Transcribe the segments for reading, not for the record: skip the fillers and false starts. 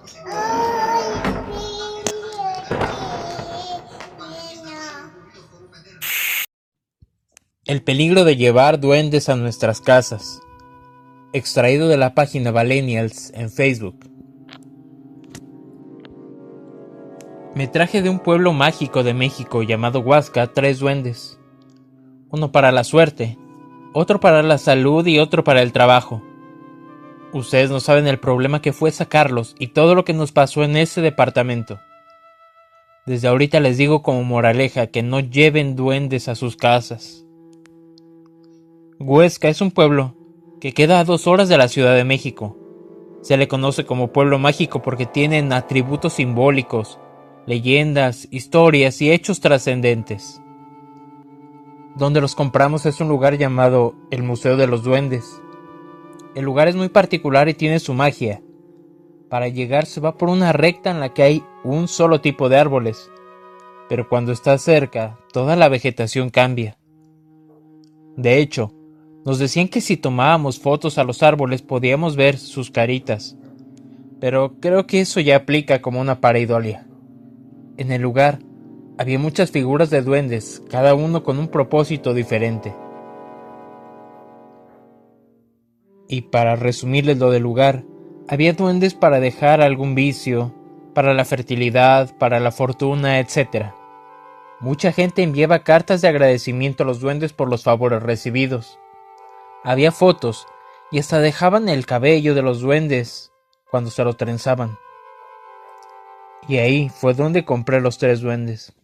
El peligro de llevar duendes a nuestras casas. Extraído de la página Valenials en Facebook. Me traje de un pueblo mágico de México llamado Huasca 3 duendes. Uno para la suerte, otro para la salud y otro para el trabajo. Ustedes no saben el problema que fue sacarlos y todo lo que nos pasó en ese departamento. Desde ahorita les digo como moraleja que no lleven duendes a sus casas. Huesca es un pueblo que queda a 2 horas de la Ciudad de México. Se le conoce como pueblo mágico porque tienen atributos simbólicos, leyendas, historias y hechos trascendentes. Donde los compramos es un lugar llamado el Museo de los Duendes. El lugar es muy particular y tiene su magia. Para llegar se va por una recta en la que hay un solo tipo de árboles, pero cuando estás cerca, toda la vegetación cambia. De hecho, nos decían que si tomábamos fotos a los árboles podíamos ver sus caritas, pero creo que eso ya aplica como una pareidolia. En el lugar había muchas figuras de duendes, cada uno con un propósito diferente. Y para resumirles lo del lugar, había duendes para dejar algún vicio, para la fertilidad, para la fortuna, etc. Mucha gente enviaba cartas de agradecimiento a los duendes por los favores recibidos. Había fotos y hasta dejaban el cabello de los duendes cuando se lo trenzaban. Y ahí fue donde compré los 3 duendes.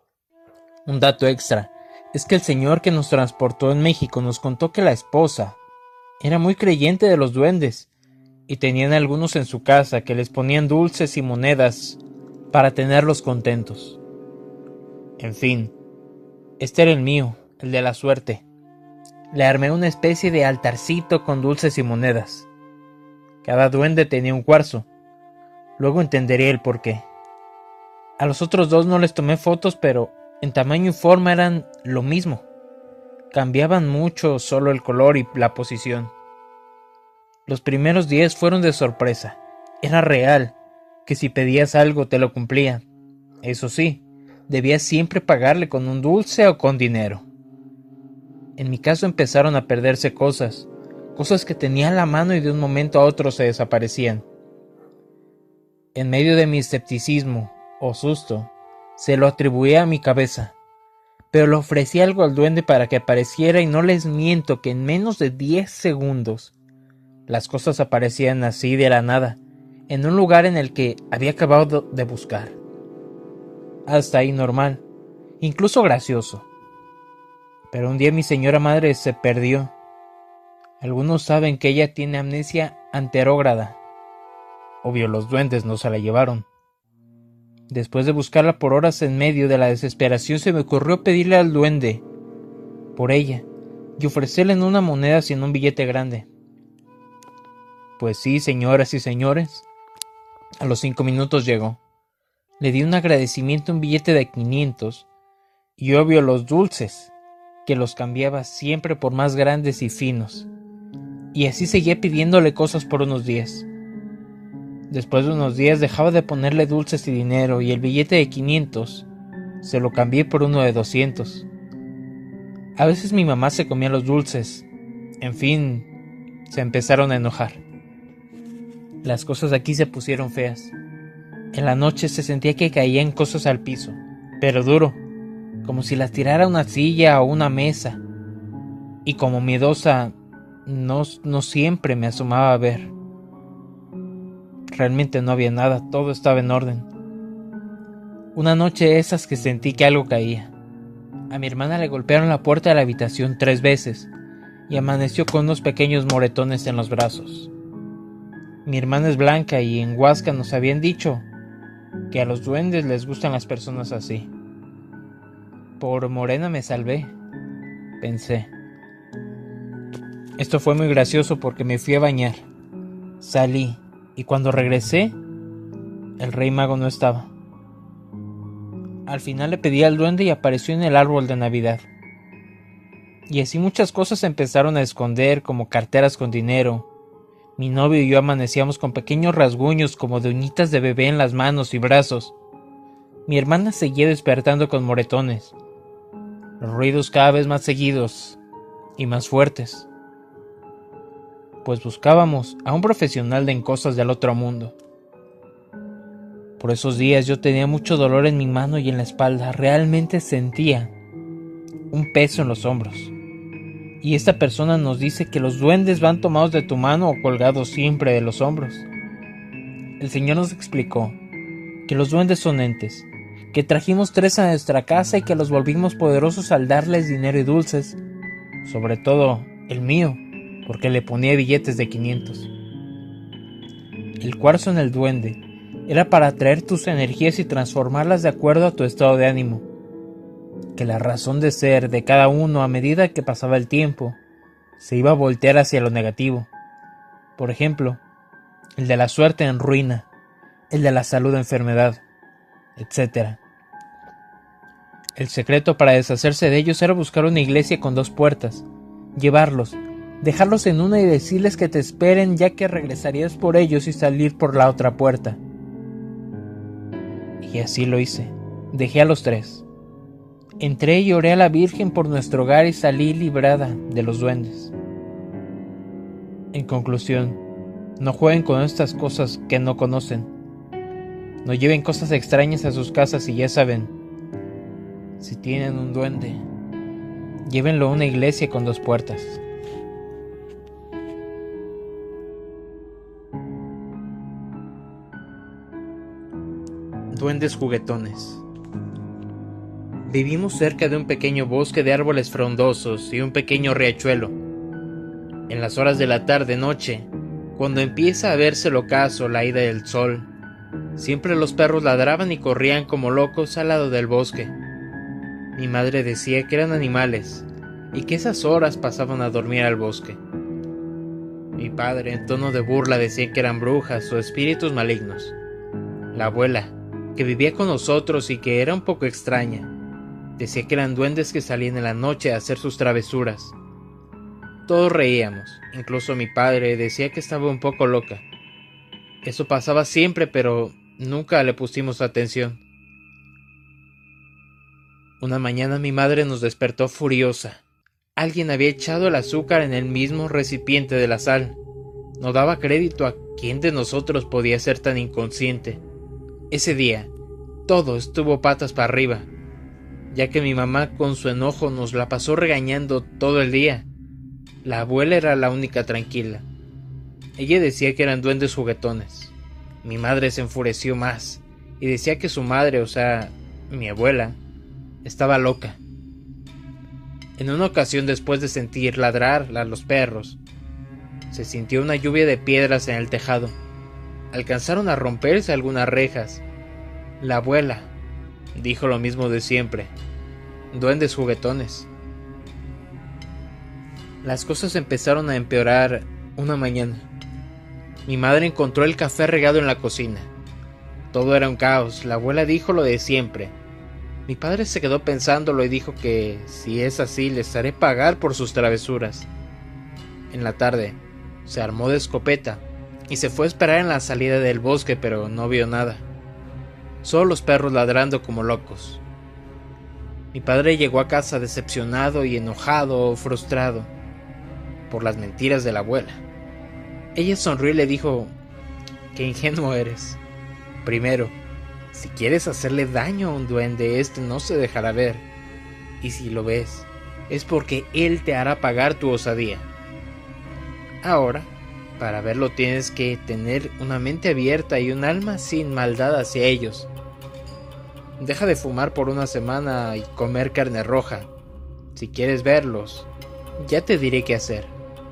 Un dato extra es que el señor que nos transportó en México nos contó que la esposa era muy creyente de los duendes y tenían algunos en su casa que les ponían dulces y monedas para tenerlos contentos. En fin, este era el mío, el de la suerte. Le armé una especie de altarcito con dulces y monedas. Cada duende tenía un cuarzo. Luego entendería el porqué. A los otros 2 no les tomé fotos, pero en tamaño y forma eran lo mismo. Cambiaban mucho solo el color y la posición. Los primeros 10 fueron de sorpresa. Era real, que si pedías algo te lo cumplían. Eso sí, debías siempre pagarle con un dulce o con dinero. En mi caso empezaron a perderse cosas que tenía a la mano y de un momento a otro se desaparecían. En medio de mi escepticismo o susto, se lo atribuía a mi cabeza, pero le ofrecí algo al duende para que apareciera y no les miento que en menos de 10 segundos las cosas aparecían así de la nada, en un lugar en el que había acabado de buscar. Hasta ahí normal, incluso gracioso. Pero un día mi señora madre se perdió. Algunos saben que ella tiene amnesia anterógrada. Obvio, los duendes no se la llevaron. Después de buscarla por horas en medio de la desesperación, se me ocurrió pedirle al duende por ella y ofrecerle en una moneda sin un billete grande. Pues sí, señoras y señores, a los 5 minutos llegó. Le di un agradecimiento, un billete de 500 y obvio los dulces, que los cambiaba siempre por más grandes y finos. Y así seguía pidiéndole cosas por unos días. Después de unos días dejaba de ponerle dulces y dinero y el billete de 500 se lo cambié por uno de 200. A veces mi mamá se comía los dulces. En fin, se empezaron a enojar. Las cosas aquí se pusieron feas. En la noche se sentía que caían cosas al piso, pero duro, como si las tirara una silla o una mesa. Y como miedosa, no siempre me asomaba a ver. Realmente no había nada, todo estaba en orden. Una noche esas que sentí que algo caía. A mi hermana le golpearon la puerta de la habitación 3 veces y amaneció con unos pequeños moretones en los brazos. Mi hermana es blanca y en Huasca nos habían dicho que a los duendes les gustan las personas así. Por morena me salvé, pensé. Esto fue muy gracioso porque me fui a bañar. Salí y cuando regresé, el rey mago no estaba. Al final le pedí al duende y apareció en el árbol de Navidad. Y así muchas cosas se empezaron a esconder, como carteras con dinero, Mi novio y yo amanecíamos con pequeños rasguños como de uñitas de bebé en las manos y brazos. Mi hermana seguía despertando con moretones. Los ruidos cada vez más seguidos y más fuertes. Pues buscábamos a un profesional en cosas del otro mundo. Por esos días yo tenía mucho dolor en mi mano y en la espalda. Realmente sentía un peso en los hombros. Y esta persona nos dice que los duendes van tomados de tu mano o colgados siempre de los hombros. El Señor nos explicó que los duendes son entes, que trajimos 3 a nuestra casa y que los volvimos poderosos al darles dinero y dulces, sobre todo el mío, porque le ponía billetes de 500. El cuarzo en el duende era para atraer tus energías y transformarlas de acuerdo a tu estado de ánimo. Que la razón de ser de cada uno a medida que pasaba el tiempo se iba a voltear hacia lo negativo. Por ejemplo, el de la suerte en ruina, el de la salud en enfermedad, etc. El secreto para deshacerse de ellos era buscar una iglesia con 2 puertas, llevarlos, dejarlos en una y decirles que te esperen, ya que regresarías por ellos y salir por la otra puerta. Y así lo hice. Dejé a los 3. Entré y oré a la Virgen por nuestro hogar y salí librada de los duendes. En conclusión, no jueguen con estas cosas que no conocen. No lleven cosas extrañas a sus casas y ya saben, si tienen un duende, llévenlo a una iglesia con 2 puertas. Duendes juguetones. Vivimos cerca de un pequeño bosque de árboles frondosos y un pequeño riachuelo. En las horas de la tarde-noche, cuando empieza a verse el ocaso, la ida del sol, siempre los perros ladraban y corrían como locos al lado del bosque. Mi madre decía que eran animales y que esas horas pasaban a dormir al bosque. Mi padre, en tono de burla, decía que eran brujas o espíritus malignos. La abuela, que vivía con nosotros y que era un poco extraña, decía que eran duendes que salían en la noche a hacer sus travesuras. Todos reíamos, incluso mi padre decía que estaba un poco loca. Eso pasaba siempre, pero nunca le pusimos atención. Una mañana mi madre nos despertó furiosa. Alguien había echado el azúcar en el mismo recipiente de la sal. No daba crédito a quién de nosotros podía ser tan inconsciente. Ese día, todo estuvo patas para arriba, ya que mi mamá con su enojo nos la pasó regañando todo el día. La abuela era la única tranquila. Ella decía que eran duendes juguetones. Mi madre se enfureció más y decía que su madre, o sea, mi abuela, estaba loca. En una ocasión, después de sentir ladrar a los perros, se sintió una lluvia de piedras en el tejado. Alcanzaron a romperse algunas rejas. La abuela dijo lo mismo de siempre: duendes juguetones. Las cosas empezaron a empeorar una mañana. Mi madre encontró el café regado en la cocina. Todo era un caos. La abuela dijo lo de siempre. Mi padre se quedó pensándolo y dijo que si es así les haré pagar por sus travesuras. En la tarde se armó de escopeta y se fue a esperar en la salida del bosque, pero no vio nada. Solo los perros ladrando como locos. Mi padre llegó a casa decepcionado y enojado, frustrado por las mentiras de la abuela. Ella sonrió y le dijo: «Qué ingenuo eres. Primero, si quieres hacerle daño a un duende, este no se dejará ver. Y si lo ves, es porque él te hará pagar tu osadía. Ahora, para verlo tienes que tener una mente abierta y un alma sin maldad hacia ellos. Deja de fumar por una semana y comer carne roja. Si quieres verlos, ya te diré qué hacer».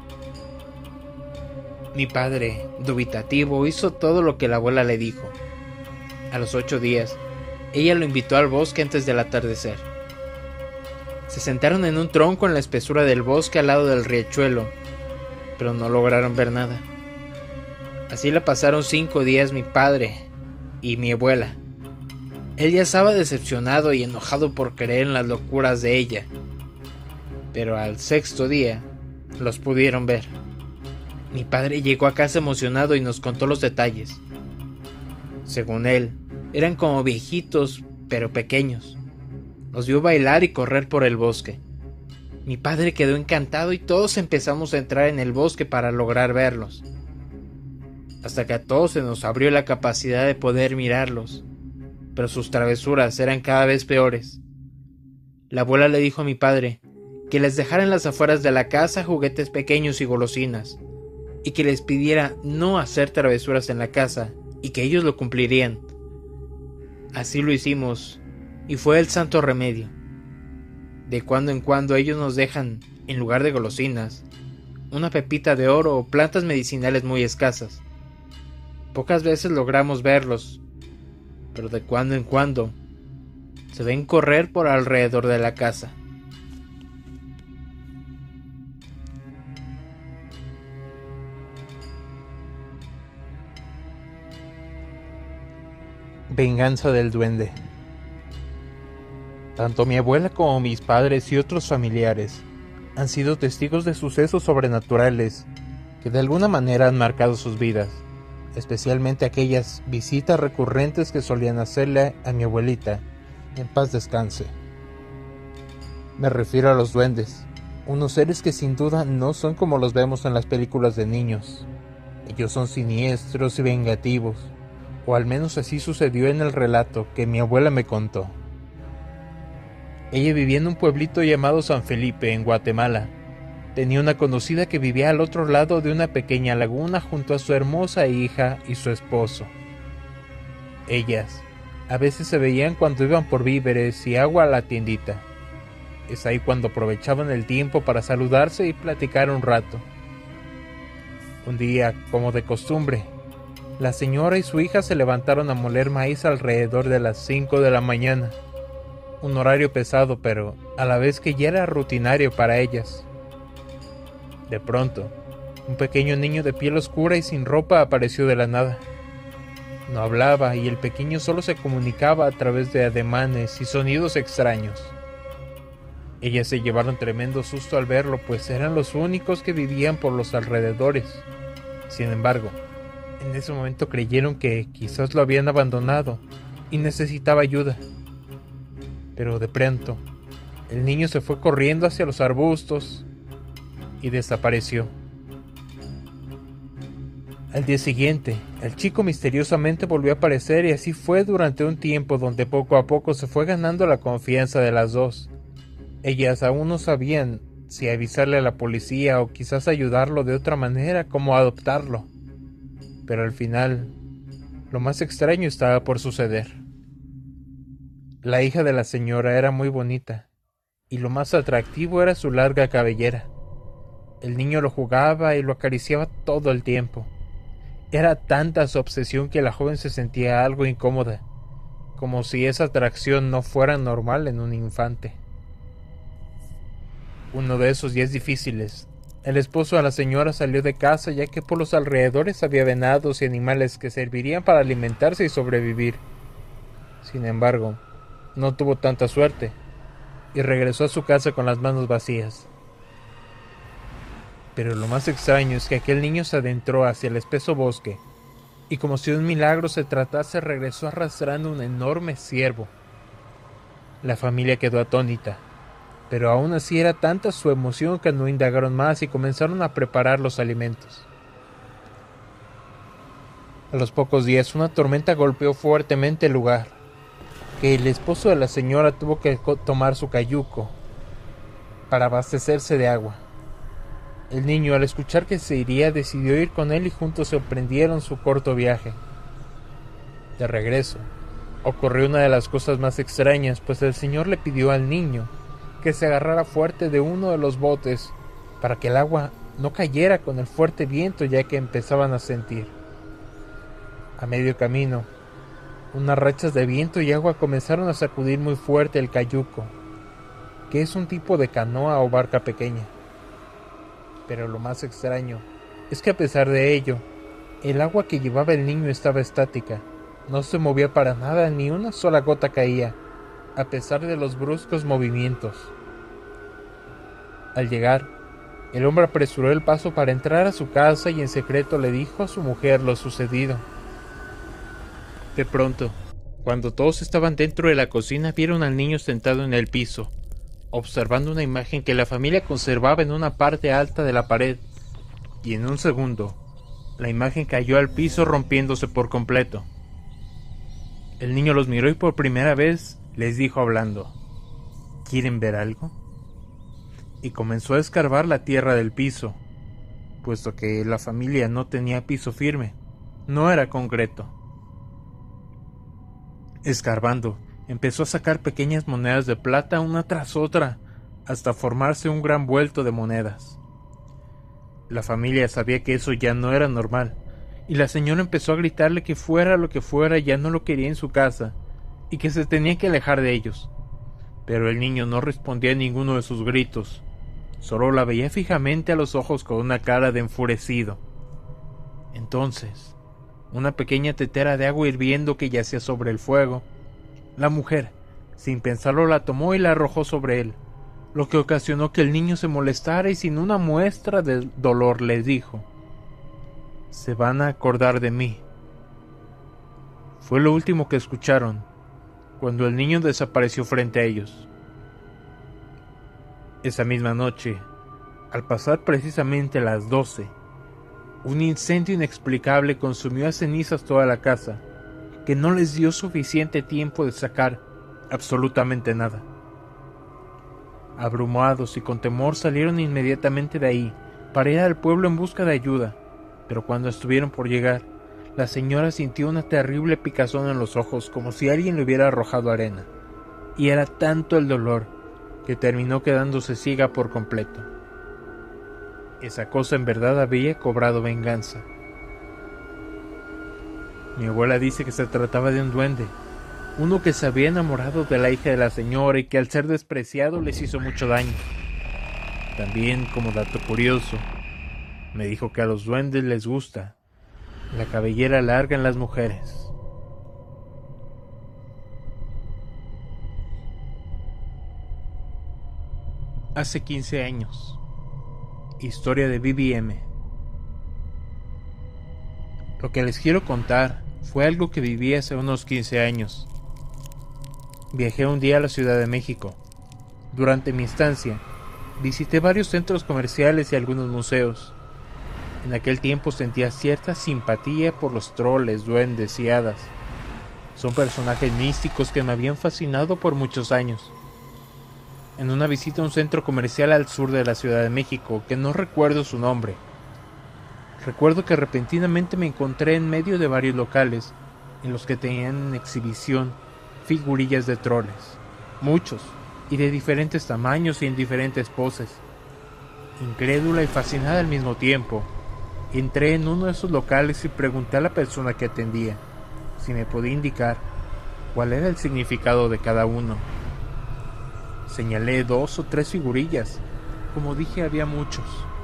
Mi padre, dubitativo, hizo todo lo que la abuela le dijo. A los 8 días, ella lo invitó al bosque antes del atardecer. Se sentaron en un tronco en la espesura del bosque al lado del riachuelo, pero no lograron ver nada. Así la pasaron 5 días mi padre y mi abuela. Él ya estaba decepcionado y enojado por creer en las locuras de ella, pero al 6.º día los pudieron ver. Mi padre llegó a casa emocionado y nos contó los detalles. Según él, eran como viejitos, pero pequeños. Nos vio bailar y correr por el bosque. Mi padre quedó encantado y todos empezamos a entrar en el bosque para lograr verlos. Hasta que a todos se nos abrió la capacidad de poder mirarlos, pero sus travesuras eran cada vez peores. La abuela le dijo a mi padre que les dejara en las afueras de la casa juguetes pequeños y golosinas, y que les pidiera no hacer travesuras en la casa, y que ellos lo cumplirían. Así lo hicimos, y fue el santo remedio. De cuando en cuando ellos nos dejan, en lugar de golosinas, una pepita de oro o plantas medicinales muy escasas. Pocas veces logramos verlos, pero de cuando en cuando se ven correr por alrededor de la casa. Venganza del duende. Tanto mi abuela como mis padres y otros familiares han sido testigos de sucesos sobrenaturales que de alguna manera han marcado sus vidas, especialmente aquellas visitas recurrentes que solían hacerle a mi abuelita, en paz descanse. Me refiero a los duendes, unos seres que sin duda no son como los vemos en las películas de niños. Ellos son siniestros y vengativos, o al menos así sucedió en el relato que mi abuela me contó. Ella vivía en un pueblito llamado San Felipe, en Guatemala. Tenía una conocida que vivía al otro lado de una pequeña laguna junto a su hermosa hija y su esposo. Ellas a veces se veían cuando iban por víveres y agua a la tiendita. Es ahí cuando aprovechaban el tiempo para saludarse y platicar un rato. Un día, como de costumbre, la señora y su hija se levantaron a moler maíz alrededor de las 5 de la mañana. Un horario pesado, pero a la vez que ya era rutinario para ellas. De pronto, un pequeño niño de piel oscura y sin ropa apareció de la nada. No hablaba y el pequeño solo se comunicaba a través de ademanes y sonidos extraños. Ellas se llevaron tremendo susto al verlo, pues eran los únicos que vivían por los alrededores. Sin embargo, en ese momento creyeron que quizás lo habían abandonado y necesitaba ayuda. Pero de pronto, el niño se fue corriendo hacia los arbustos y desapareció. Al día siguiente, el chico misteriosamente volvió a aparecer y así fue durante un tiempo donde poco a poco se fue ganando la confianza de las dos. Ellas aún no sabían si avisarle a la policía o quizás ayudarlo de otra manera, como adoptarlo. Pero al final, lo más extraño estaba por suceder. La hija de la señora era muy bonita, y lo más atractivo era su larga cabellera. El niño lo jugaba y lo acariciaba todo el tiempo. Era tanta su obsesión que la joven se sentía algo incómoda, como si esa atracción no fuera normal en un infante. Uno de esos días difíciles, el esposo de la señora salió de casa ya que por los alrededores había venados y animales que servirían para alimentarse y sobrevivir. Sin embargo, no tuvo tanta suerte y regresó a su casa con las manos vacías. Pero lo más extraño es que aquel niño se adentró hacia el espeso bosque y como si de un milagro se tratase regresó arrastrando un enorme ciervo. La familia quedó atónita, pero aún así era tanta su emoción que no indagaron más y comenzaron a preparar los alimentos. A los pocos días una tormenta golpeó fuertemente el lugar, que el esposo de la señora tuvo que tomar su cayuco para abastecerse de agua. El niño, al escuchar que se iría, decidió ir con él y juntos emprendieron su corto viaje. De regreso, ocurrió una de las cosas más extrañas, pues el señor le pidió al niño que se agarrara fuerte de uno de los botes para que el agua no cayera con el fuerte viento ya que empezaban a sentir. A medio camino, unas rachas de viento y agua comenzaron a sacudir muy fuerte el cayuco, que es un tipo de canoa o barca pequeña. Pero lo más extraño es que a pesar de ello, el agua que llevaba el niño estaba estática, no se movía para nada, ni una sola gota caía, a pesar de los bruscos movimientos. Al llegar, El hombre apresuró el paso para entrar a su casa y en secreto le dijo a su mujer lo sucedido. De pronto, cuando todos estaban dentro de la cocina, vieron al niño sentado en el piso, observando una imagen que la familia conservaba en una parte alta de la pared, y en un segundo, la imagen cayó al piso rompiéndose por completo. El niño los miró y por primera vez les dijo hablando: ¿Quieren ver algo? Y comenzó a escarbar la tierra del piso, puesto que la familia no tenía piso firme, no era concreto. Escarbando, empezó a sacar pequeñas monedas de plata una tras otra, hasta formarse un gran vuelto de monedas. La familia sabía que eso ya no era normal, y la señora empezó a gritarle que fuera lo que fuera ya no lo quería en su casa, y que se tenía que alejar de ellos. Pero el niño no respondía a ninguno de sus gritos, solo la veía fijamente a los ojos con una cara de enfurecido. Entonces, una pequeña tetera de agua hirviendo que yacía sobre el fuego, la mujer, sin pensarlo, la tomó y la arrojó sobre él, lo que ocasionó que el niño se molestara y sin una muestra de dolor les dijo: «Se van a acordar de mí». Fue lo último que escucharon, cuando el niño desapareció frente a ellos. Esa misma noche, al pasar precisamente las 12, un incendio inexplicable consumió a cenizas toda la casa, que no les dio suficiente tiempo de sacar absolutamente nada. Abrumados y con temor salieron inmediatamente de ahí para ir al pueblo en busca de ayuda, pero cuando estuvieron por llegar, la señora sintió una terrible picazón en los ojos como si alguien le hubiera arrojado arena, y era tanto el dolor que terminó quedándose ciega por completo. Esa cosa en verdad había cobrado venganza. Mi abuela dice que se trataba de un duende, uno que se había enamorado de la hija de la señora y que al ser despreciado les hizo mucho daño. También, como dato curioso, me dijo que a los duendes les gusta la cabellera larga en las mujeres. Hace 15 años. Historia de BBM. Lo que les quiero contar fue algo que viví hace unos 15 años. Viajé un día a la Ciudad de México. Durante mi estancia, visité varios centros comerciales y algunos museos. En aquel tiempo sentía cierta simpatía por los troles, duendes y hadas. Son personajes místicos que me habían fascinado por muchos años. En una visita a un centro comercial al sur de la Ciudad de México, que no recuerdo su nombre, recuerdo que repentinamente me encontré en medio de varios locales en los que tenían en exhibición figurillas de troles, muchos, y de diferentes tamaños y en diferentes poses. Incrédula y fascinada al mismo tiempo, entré en uno de esos locales y pregunté a la persona que atendía si me podía indicar cuál era el significado de cada uno. Señalé 2 o 3 figurillas, como dije había muchos.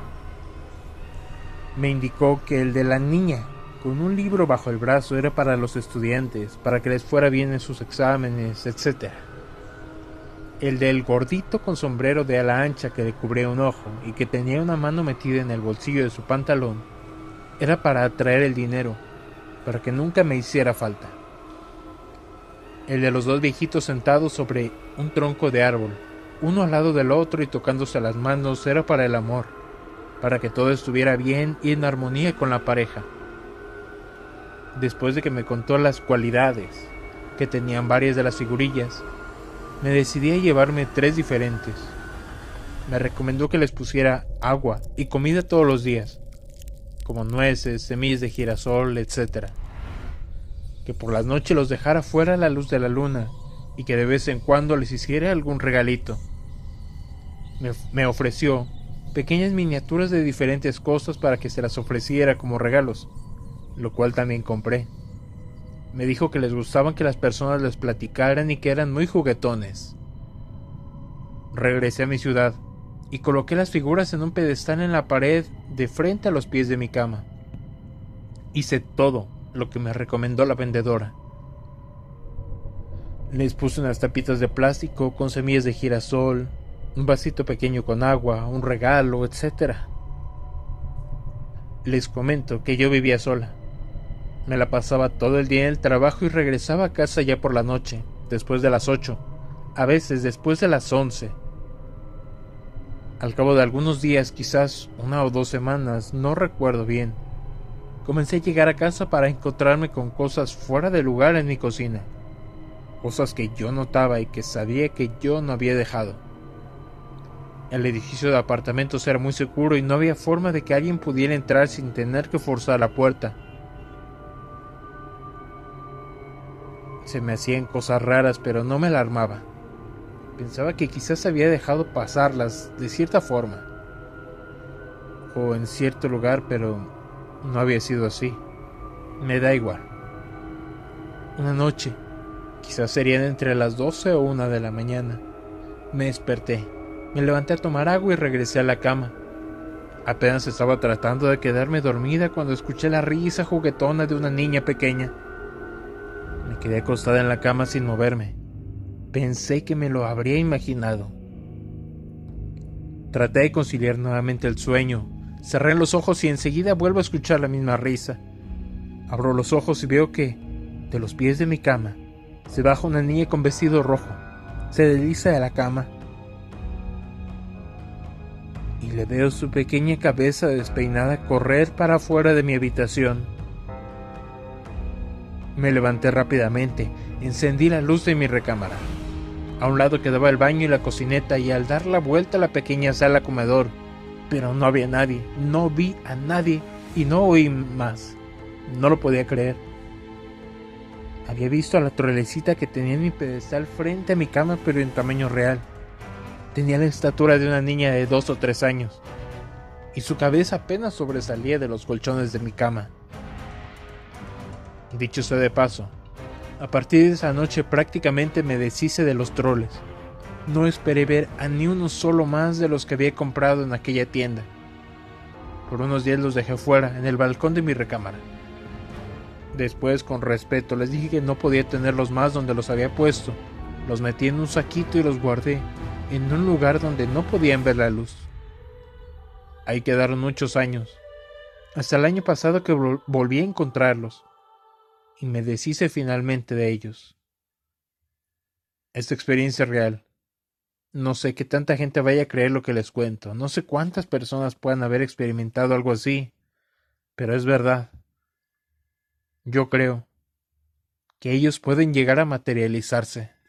Me indicó que el de la niña con un libro bajo el brazo era para los estudiantes, para que les fuera bien en sus exámenes, etc. El del gordito con sombrero de ala ancha que le cubría un ojo y que tenía una mano metida en el bolsillo de su pantalón era para atraer el dinero, para que nunca me hiciera falta. El de los 2 viejitos sentados sobre un tronco de árbol, uno al lado del otro y tocándose las manos, era para el amor, para que todo estuviera bien y en armonía con la pareja. Después de que me contó las cualidades que tenían varias de las figurillas, me decidí a llevarme 3 diferentes. Me recomendó que les pusiera agua y comida todos los días, como nueces, semillas de girasol, etc. Que por las noches los dejara fuera a la luz de la luna y que de vez en cuando les hiciera algún regalito. Me ofreció pequeñas miniaturas de diferentes cosas para que se las ofreciera como regalos, lo cual también compré. Me dijo que les gustaban que las personas les platicaran y que eran muy juguetones. Regresé a mi ciudad y coloqué las figuras en un pedestal en la pared de frente a los pies de mi cama. Hice todo lo que me recomendó la vendedora. Les puse unas tapitas de plástico con semillas de girasol, un vasito pequeño con agua, un regalo, etc. Les comento que yo vivía sola. Me la pasaba todo el día en el trabajo y regresaba a casa ya por la noche, después de las 8, a veces después de las 11. Al cabo de algunos días, quizás 1 o 2 semanas, no recuerdo bien, comencé a llegar a casa para encontrarme con cosas fuera de lugar en mi cocina, cosas que yo notaba y que sabía que yo no había dejado. El edificio de apartamentos era muy seguro y no había forma de que alguien pudiera entrar sin tener que forzar la puerta. Se me hacían cosas raras, pero no me alarmaba. Pensaba que quizás había dejado pasarlas de cierta forma, o en cierto lugar, pero no había sido así. Me da igual. Una noche, quizás serían entre las 12 o 1 de la mañana, me desperté, me levanté a tomar agua y regresé a la cama. Apenas estaba tratando de quedarme dormida cuando escuché la risa juguetona de una niña pequeña. Me quedé acostada en la cama sin moverme. Pensé que me lo habría imaginado. Traté de conciliar nuevamente el sueño. Cerré los ojos y enseguida vuelvo a escuchar la misma risa. Abro los ojos y veo que, de los pies de mi cama, se baja una niña con vestido rojo. Se desliza de la cama y le veo su pequeña cabeza despeinada correr para afuera de mi habitación. Me levanté rápidamente, encendí la luz de mi recámara. A un lado quedaba el baño y la cocineta, y al dar la vuelta a la pequeña sala comedor, pero no había nadie, no vi a nadie y no oí más. No lo podía creer. Había visto a la trolecita que tenía en mi pedestal frente a mi cama, pero en tamaño real. Tenía la estatura de una niña de 2 o 3 años, y su cabeza apenas sobresalía de los colchones de mi cama. Dicho sea de paso, a partir de esa noche prácticamente me deshice de los troles. No esperé ver a ni uno solo más de los que había comprado en aquella tienda. Por unos días los dejé fuera, en el balcón de mi recámara. Después, con respeto, les dije que no podía tenerlos más donde los había puesto. Los metí en un saquito y los guardé en un lugar donde no podían ver la luz. Ahí quedaron muchos años, hasta el año pasado que volví a encontrarlos, y me deshice finalmente de ellos. Esta experiencia es real. No sé qué tanta gente vaya a creer lo que les cuento, no sé cuántas personas puedan haber experimentado algo así, pero es verdad. Yo creo que ellos pueden llegar a materializarse.